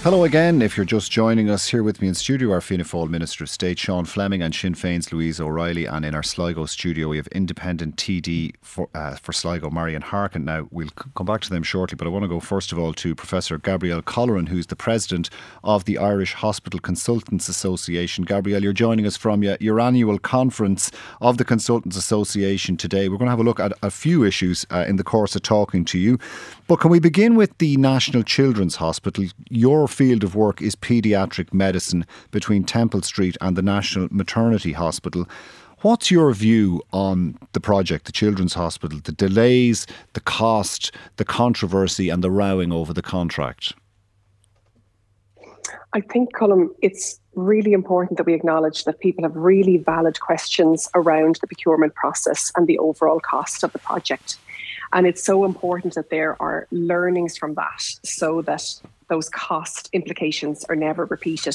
Hello again. If you're just joining us, here with me in studio are Fianna Fáil Minister of State Sean Fleming and Sinn Féin's Louise O'Reilly, and in our Sligo studio we have independent TD for Sligo, Marion Harkin. Now we'll come back to them shortly, but I want to go first of all to Professor Gabrielle Colleran, who's the President of the Irish Hospital Consultants Association. Gabrielle, you're joining us from your annual conference of the Consultants Association today. We're going to have a look at a few issues in the course of talking to you, but can we begin with the National Children's Hospital? Your field of work is paediatric medicine between Temple Street and the National Maternity Hospital. What's your view on the project, the Children's Hospital, the delays, the cost, the controversy and the rowing over the contract? I think, Colm, it's really important that we acknowledge that people have really valid questions around the procurement process and the overall cost of the project. And it's so important that there are learnings from that so that those cost implications are never repeated.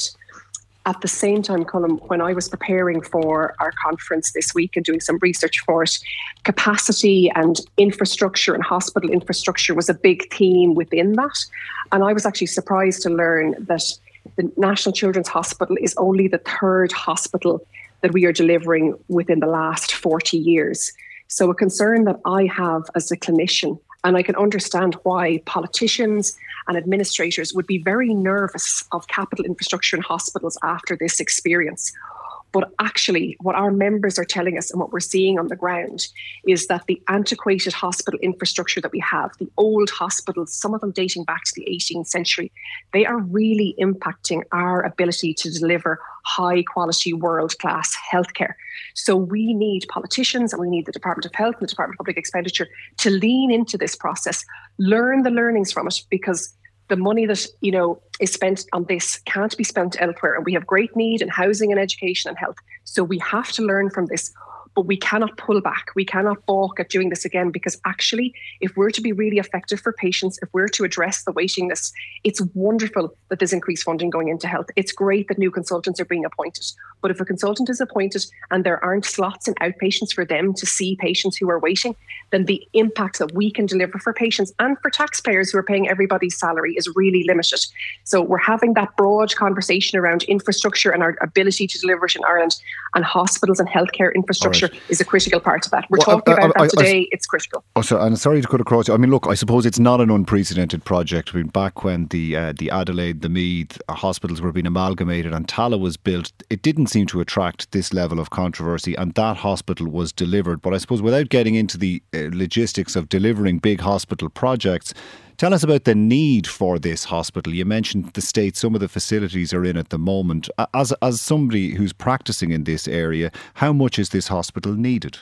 At the same time, Colm, when I was preparing for our conference this week and doing some research for it, capacity and infrastructure and hospital infrastructure was a big theme within that. And I was actually surprised to learn that the National Children's Hospital is only the third hospital that we are delivering within the last 40 years. So a concern that I have as a clinician, and I can understand why politicians and administrators would be very nervous of capital infrastructure in hospitals after this experience. But actually, what our members are telling us and what we're seeing on the ground is that the antiquated hospital infrastructure that we have, the old hospitals, some of them dating back to the 18th century, they are really impacting our ability to deliver high quality, world-class healthcare. So we need politicians and we need the Department of Health and the Department of Public Expenditure to lean into this process, learn the learnings from it, because the money that, is spent on this can't be spent elsewhere. And we have great need in housing and education and health. So we have to learn from this. But we cannot pull back. We cannot balk at doing this again, because actually, if we're to be really effective for patients, if we're to address the waiting list, it's wonderful that there's increased funding going into health. It's great that new consultants are being appointed. But if a consultant is appointed and there aren't slots in outpatients for them to see patients who are waiting, then the impact that we can deliver for patients and for taxpayers who are paying everybody's salary is really limited. So we're having that broad conversation around infrastructure and our ability to deliver it in Ireland, and hospitals and healthcare infrastructure is a critical part of that. We're talking about that today. It's critical. So, and sorry to cut across you. I mean, look, I suppose it's not an unprecedented project. I mean, back when the Adelaide, the Meath hospitals were being amalgamated and Tallaght was built, it didn't seem to attract this level of controversy, and that hospital was delivered. But I suppose without getting into the logistics of delivering big hospital projects, tell us about the need for this hospital. You mentioned the state some of the facilities are in at the moment. As somebody who's practising in this area, how much is this hospital needed?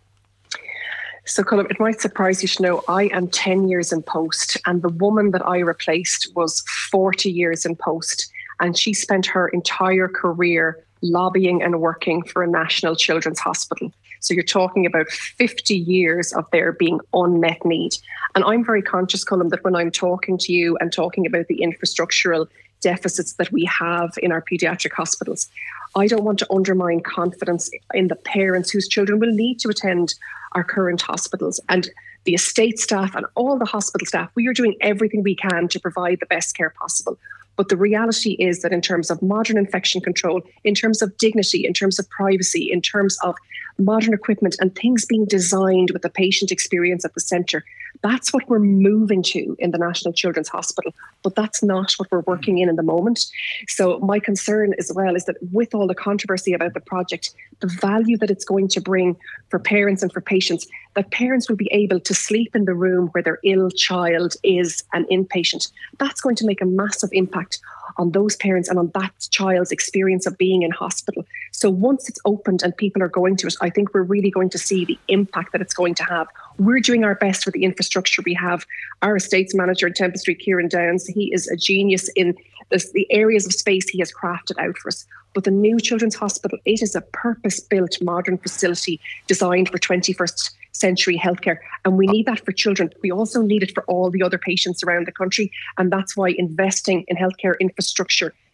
So, Colm, it might surprise you to know I am 10 years in post, and the woman that I replaced was 40 years in post, and she spent her entire career lobbying and working for a national children's hospital. So you're talking about 50 years of there being unmet need. And I'm very conscious, Colm, that when I'm talking to you and talking about the infrastructural deficits that we have in our paediatric hospitals, I don't want to undermine confidence in the parents whose children will need to attend our current hospitals. And the estate staff and all the hospital staff, we are doing everything we can to provide the best care possible. But the reality is that in terms of modern infection control, in terms of dignity, in terms of privacy, in terms of modern equipment and things being designed with the patient experience at the centre, that's what we're moving to in the National Children's Hospital. But that's not what we're working in the moment. So my concern as well is that with all the controversy about the project, the value that it's going to bring for parents and for patients, that parents will be able to sleep in the room where their ill child is an inpatient. That's going to make a massive impact on those parents and on that child's experience of being in hospital. So once it's opened and people are going to it, I think we're really going to see the impact that it's going to have. We're doing our best with the infrastructure we have. Our estates manager in Temple Street, Kieran Downs, he is a genius in the areas of space he has crafted out for us. But the new Children's Hospital, it is a purpose-built modern facility designed for 21st century healthcare. And we need that for children. We also need it for all the other patients around the country. And that's why investing in healthcare infrastructure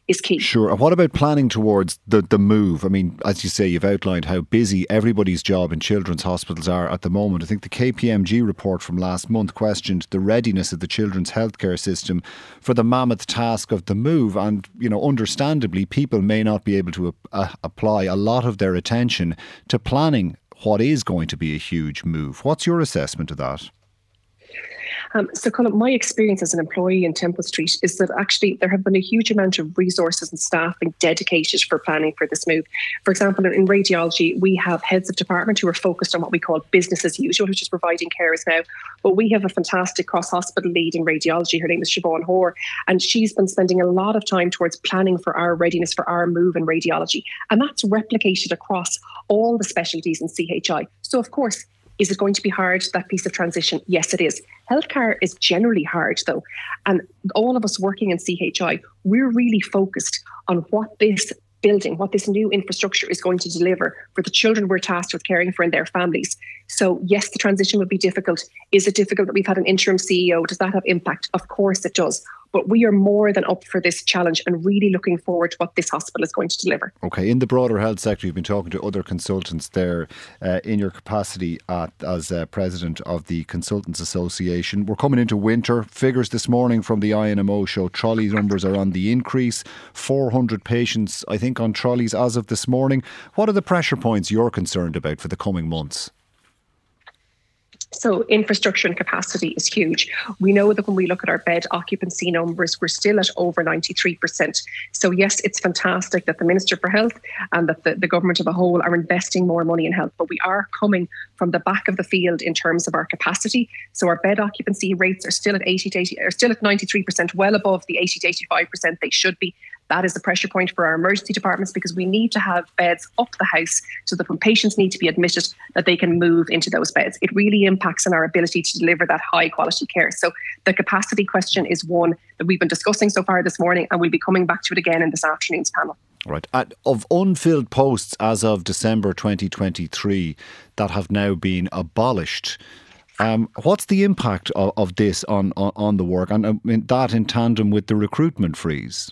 is key. Sure. And what about planning towards the move? I mean, as you say, you've outlined how busy everybody's job in children's hospitals are at the moment. I think the KPMG report from last month questioned the readiness of the children's healthcare system for the mammoth task of the move. And, understandably, people may not be able to apply a lot of their attention to planning what is going to be a huge move. What's your assessment of that? So, Colin, my experience as an employee in Temple Street is that actually there have been a huge amount of resources and staffing dedicated for planning for this move. For example, in radiology, we have heads of department who are focused on what we call business as usual, which is providing carers now. But we have a fantastic cross-hospital lead in radiology. Her name is Siobhan Hoare, and she's been spending a lot of time towards planning for our readiness for our move in radiology. And that's replicated across all the specialties in CHI. So, of course, is it going to be hard, that piece of transition? Yes, it is. Healthcare is generally hard, though. And all of us working in CHI, we're really focused on what this building, what this new infrastructure is going to deliver for the children we're tasked with caring for and their families. So, yes, the transition will be difficult. Is it difficult that we've had an interim CEO? Does that have impact? Of course it does. But we are more than up for this challenge and really looking forward to what this hospital is going to deliver. OK, in the broader health sector, you've been talking to other consultants there in your capacity as president of the Consultants Association. We're coming into winter. Figures this morning from the INMO show trolley numbers are on the increase. 400 patients, I think, on trolleys as of this morning. What are the pressure points you're concerned about for the coming months? So infrastructure and capacity is huge. We know that when we look at our bed occupancy numbers, we're still at over 93%. So yes, it's fantastic that the Minister for Health and that the government of a whole are investing more money in health, but we are coming from the back of the field in terms of our capacity. So our bed occupancy rates are still at 93%, well above the 80 to 85% they should be. That is the pressure point for our emergency departments, because we need to have beds up the house so that when patients need to be admitted, that they can move into those beds. It really impacts on our ability to deliver that high quality care. So the capacity question is one that we've been discussing so far this morning, and we'll be coming back to it again in this afternoon's panel. Right. Of unfilled posts as of December 2023 that have now been abolished, what's the impact of this on the work, and that in tandem with the recruitment freeze?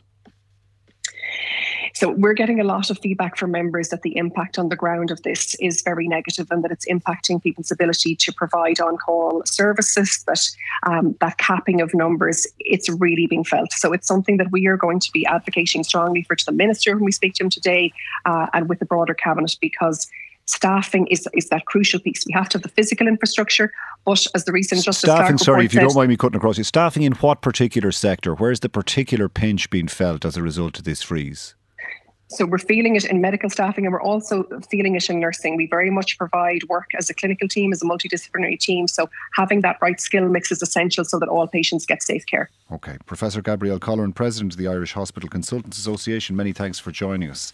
So we're getting a lot of feedback from members that the impact on the ground of this is very negative, and that it's impacting people's ability to provide on-call services, that capping of numbers, it's really being felt. So it's something that we are going to be advocating strongly for to the Minister when we speak to him today, and with the broader Cabinet, because staffing is that crucial piece. We have to have the physical infrastructure, but as the recent Justice Clark report said, if you don't mind me cutting across you, staffing in what particular sector? Where's the particular pinch being felt as a result of this freeze? So we're feeling it in medical staffing, and we're also feeling it in nursing. We very much provide work as a clinical team, as a multidisciplinary team. So having that right skill mix is essential so that all patients get safe care. OK. Professor Gabrielle Colleran, President of the Irish Hospital Consultants Association, many thanks for joining us.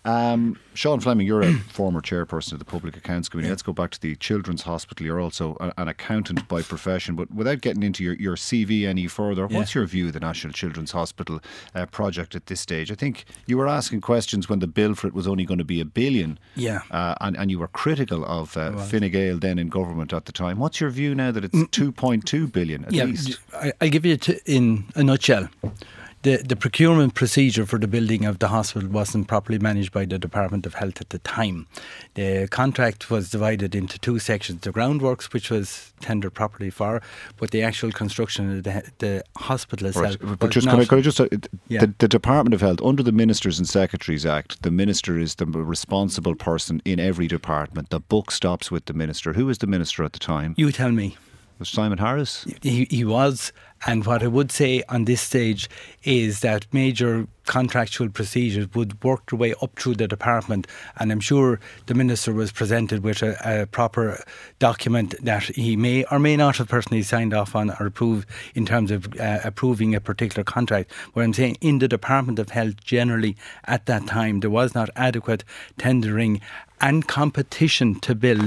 Sean Fleming, you're a former chairperson of the Public Accounts Committee. Let's go back to the Children's Hospital. You're also an accountant by profession, but without getting into your CV any further, what's your view of the National Children's Hospital project at this stage? I think you were asking questions when the bill for it was only going to be $1 billion. And you were critical of Fine Gael then in government at the time. What's your view now that it's $2.2 billion at least? I'll give you in a nutshell. The procurement procedure for the building of the hospital wasn't properly managed by the Department of Health at the time. The contract was divided into two sections: the groundworks, which was tendered properly for, but the actual construction of the hospital itself. Right. But just, can I just say, the Department of Health, under the Ministers and Secretaries Act, the Minister is the responsible person in every department. The buck stops with the Minister. Who was the Minister at the time? You tell me. Was Simon Harris? He was. And what I would say on this stage is that major contractual procedures would work their way up through the department, and I'm sure the Minister was presented with a proper document that he may or may not have personally signed off on or approved in terms of approving a particular contract. What I'm saying, in the Department of Health generally at that time, there was not adequate tendering and competition to build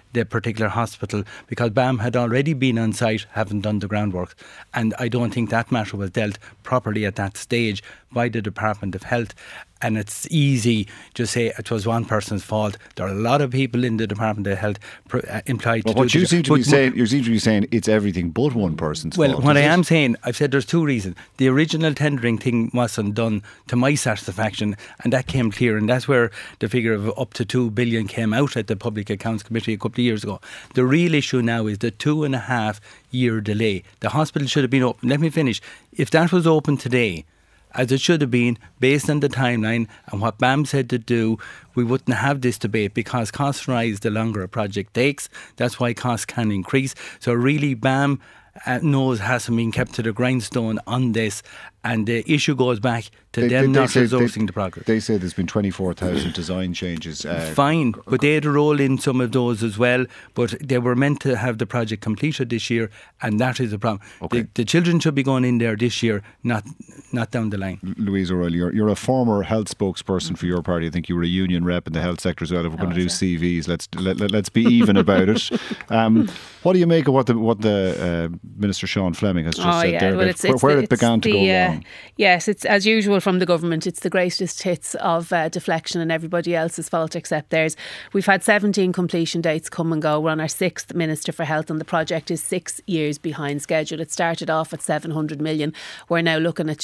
the particular hospital, because BAM had already been on site, haven't done the groundwork. And I don't think that matter was dealt properly at that stage by the Department of Health. And it's easy to say it was one person's fault. There are a lot of people in the Department of Health employed to do what you seem to be saying, you seem to be saying it's everything but one person's fault. Well, what I am saying, I've said there's two reasons. The original tendering thing wasn't done to my satisfaction, and that came clear, and that's where the figure of up to 2 billion came out at the Public Accounts Committee a couple of years ago. The real issue now is the 2.5 year delay. The hospital should have been open. Let me finish. If that was open today, as it should have been, based on the timeline and what BAM said to do, we wouldn't have this debate, because costs rise the longer a project takes. That's why costs can increase. So really BAM nose hasn't been kept to the grindstone on this, and the issue goes back to them not resourcing the progress. They say there's been 24,000 design changes. Fine, but they had to roll in some of those as well, but they were meant to have the project completed this year, and that is the problem. Okay. The children should be going in there this year, not down the line. Louise O'Reilly, you're a former health spokesperson for your party. I think you were a union rep in the health sector as well. If we're going to do CVs, let's be even about it. What do you make of what the Minister Sean Fleming has just said there? Well, where it began to go wrong. Yes, it's as usual from the government. It's the greatest hits of deflection and everybody else's fault except theirs. We've had 17 completion dates come and go. We're on our 6th Minister for Health, and the project is 6 years behind schedule. It started off at 700 million. We're now looking at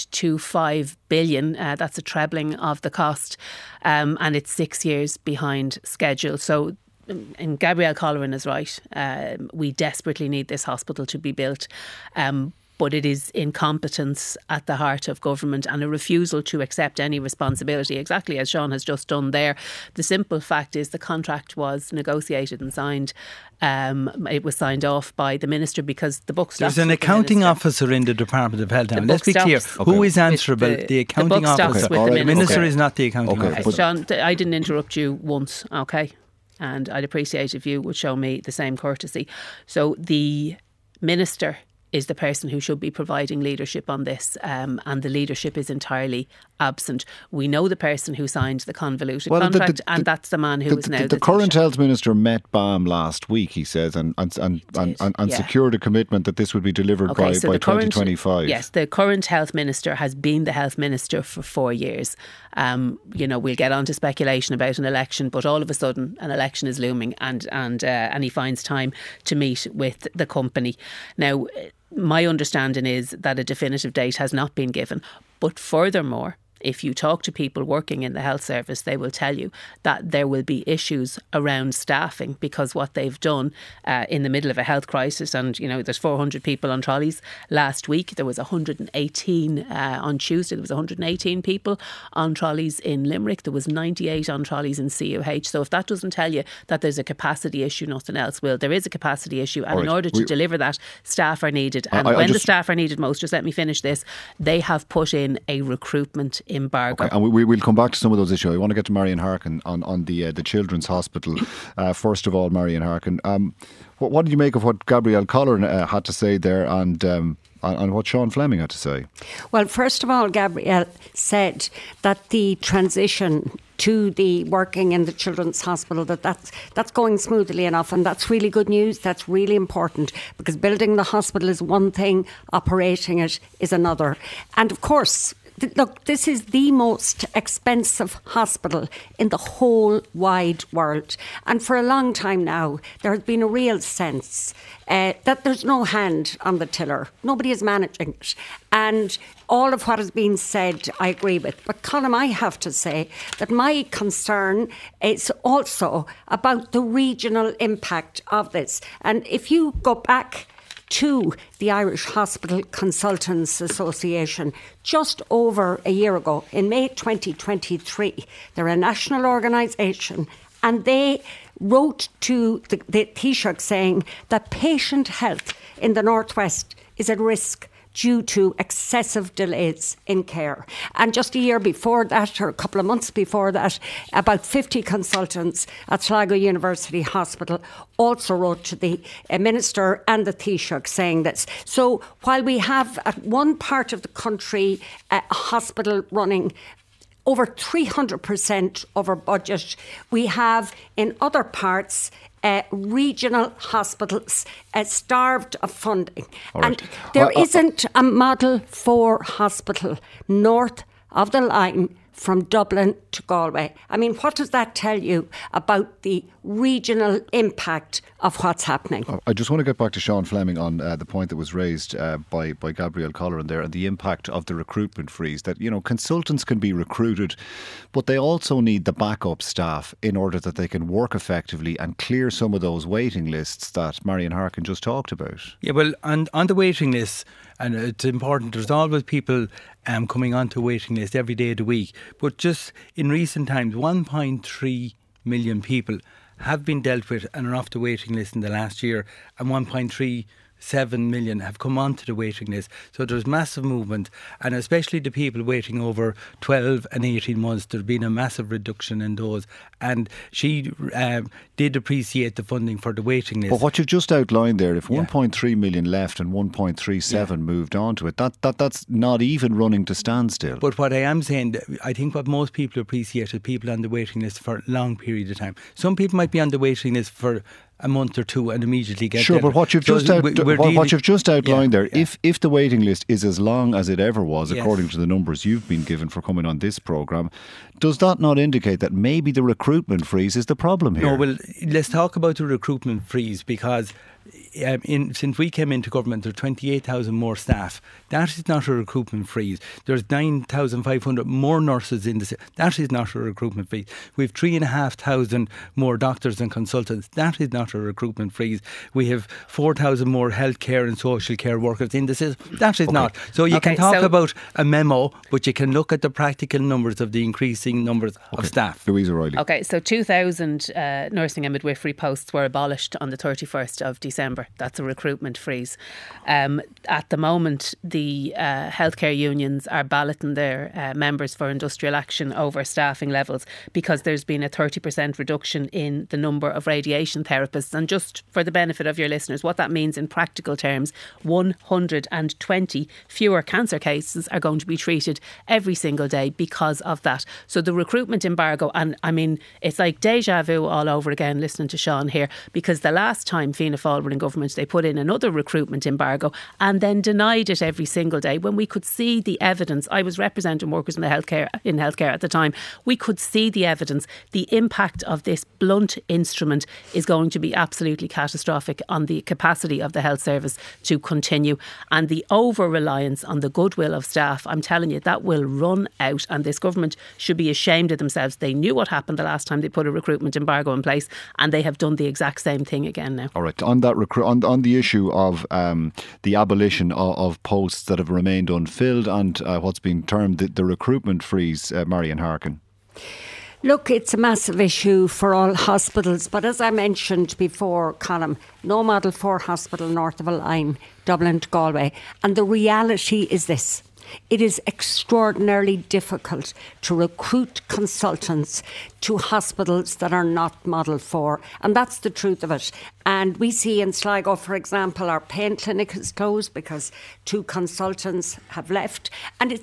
2.25 billion. That's a trebling of the cost, and it's 6 years behind schedule. So, and Gabrielle Colleran is right. We desperately need this hospital to be built. But it is incompetence at the heart of government and a refusal to accept any responsibility, exactly as Sean has just done there. The simple fact is the contract was negotiated and signed. It was signed off by the Minister because the buck stops. There's an accounting officer in the Department of Health. Let's be clear. Who is answerable? The accounting officer. The Minister is not the accounting officer. Sean, I didn't interrupt you once, okay? And I'd appreciate if you would show me the same courtesy. So the Minister is the person who should be providing leadership on this, and the leadership is entirely absent. We know the person who signed the convoluted contract, and that's the man who is now the current health minister met BAM last week, he says, and secured a commitment that this would be delivered by 2025. Yes, the current health minister has been the health minister for 4 years. We'll get on to speculation about an election, but all of a sudden an election is looming, and he finds time to meet with the company. Now, my understanding is that a definitive date has not been given, but furthermore, if you talk to people working in the health service, they will tell you that there will be issues around staffing, because what they've done in the middle of a health crisis, and there's 400 people on trolleys last week. There was 118 on Tuesday. There was 118 people on trolleys in Limerick. There was 98 on trolleys in CUH. So if that doesn't tell you that there's a capacity issue, nothing else will. There is a capacity issue, and in order to deliver that, staff are needed. And when the staff are needed most, just let me finish this, they have put in a recruitment embargo. Okay, and we'll come back to some of those issues. I want to get to Marion Harkin on the Children's Hospital. First of all, Marion Harkin, what did you make of what Gabrielle Colleran had to say there, and what Sean Fleming had to say? Well, first of all, Gabrielle said that the transition to the working in the Children's Hospital, that's going smoothly enough, and that's really good news. That's really important, because building the hospital is one thing, operating it is another. And of course, look, this is the most expensive hospital in the whole wide world. And for a long time now, there has been a real sense that there's no hand on the tiller. Nobody is managing it. And all of what has been said, I agree with. But Colm, I have to say that my concern is also about the regional impact of this. And if you go back to the Irish Hospital Consultants Association just over a year ago, in May 2023. They're a national organisation, and they wrote to the Taoiseach saying that patient health in the Northwest is at risk due to excessive delays in care. And just a year before that, or a couple of months before that, about 50 consultants at Sligo University Hospital also wrote to the Minister and the Taoiseach saying this. So while we have at one part of the country a hospital running over 300% over budget, we have in other parts regional hospitals starved of funding. All right. And there isn't a Model 4 hospital north of the line from Dublin to Galway. I mean, what does that tell you about the regional impact of what's happening? I just want to get back to Sean Fleming on the point that was raised by Gabrielle Colleran there, and the impact of the recruitment freeze, that, you know, consultants can be recruited, but they also need the backup staff in order that they can work effectively and clear some of those waiting lists that Marion Harkin just talked about. Yeah, well, on the waiting lists, and it's important, there's always people coming onto a waiting list every day of the week. But just in recent times, 1.3 million people have been dealt with and are off the waiting list in the last year, and 1.37 million have come onto the waiting list. So there's massive movement, and especially the people waiting over 12 and 18 months, there's been a massive reduction in those. And she did appreciate the funding for the waiting list. But what you've just outlined there, if 1.3 million left and 1.37 moved on to it, that's not even running to standstill. But what I am saying, I think what most people appreciate is people on the waiting list for a long period of time. Some people might be on the waiting list for a month or two and immediately get sure, there. but what you've just outlined there, if the waiting list is as long as it ever was, according to the numbers you've been given for coming on this programme, does that not indicate that maybe the recruitment freeze is the problem here? No, well, let's talk about the recruitment freeze, because since we came into government, there are 28,000 more staff. That is not a recruitment freeze. There's 9,500 more nurses in the... That is not a recruitment freeze. We have 3,500 more doctors and consultants. That is not a recruitment freeze. We have 4,000 more healthcare and social care workers in the system. That is not. So you can talk about a memo, but you can look at the practical numbers of the increasing numbers of staff. Louise O'Reilly. Okay, so 2,000 nursing and midwifery posts were abolished on the 31st of December. That's a recruitment freeze. At the moment, the healthcare unions are balloting their members for industrial action over staffing levels, because there's been a 30% reduction in the number of radiation therapists. And just for the benefit of your listeners, what that means in practical terms, 120 fewer cancer cases are going to be treated every single day because of that. So the recruitment embargo, and I mean, it's like deja vu all over again listening to Sean here, because the last time Fianna Fáil were in government, they put in another recruitment embargo and then denied it every single day, when we could see the evidence. I was representing workers in healthcare at the time. We could see the evidence. The impact of this blunt instrument is going to be absolutely catastrophic on the capacity of the health service to continue, and the over-reliance on the goodwill of staff, I'm telling you, that will run out, and this government should be ashamed of themselves. They knew what happened the last time they put a recruitment embargo in place, and they have done the exact same thing again now. All right, on that on the issue of the abolition of posts that have remained unfilled, and what's been termed the recruitment freeze, Marion Harkin. Look, it's a massive issue for all hospitals, but as I mentioned before, Colm, no Model 4 hospital north of a line, Dublin to Galway. And the reality is this: it is extraordinarily difficult to recruit consultants to hospitals that are not Model 4. And that's the truth of it. And we see in Sligo, for example, our pain clinic is closed because 2 consultants have left. And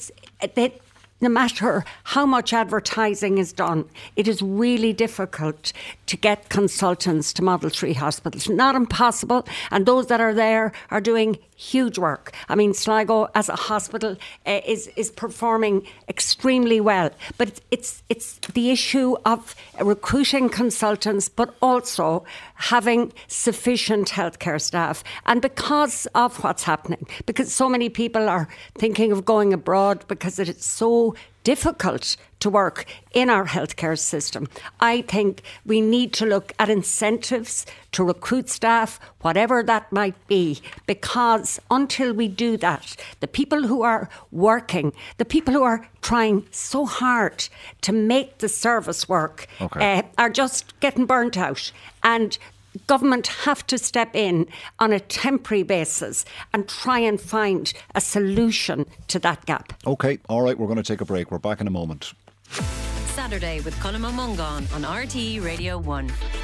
no matter how much advertising is done, it is really difficult to get consultants to Model 3 hospitals. Not impossible, and those that are there are doing huge work. I mean, Sligo as a hospital is performing extremely well, but it's the issue of recruiting consultants, but also having sufficient healthcare staff. And because of what's happening, because so many people are thinking of going abroad because it is so difficult to work in our healthcare system, I think we need to look at incentives to recruit staff, whatever that might be, because until we do that, the people who are working, the people who are trying so hard to make the service work, are just getting burnt out. And government have to step in on a temporary basis and try and find a solution to that gap. OK, all right, we're going to take a break. We're back in a moment. Saturday with Colm O'Mungan on RTE Radio 1.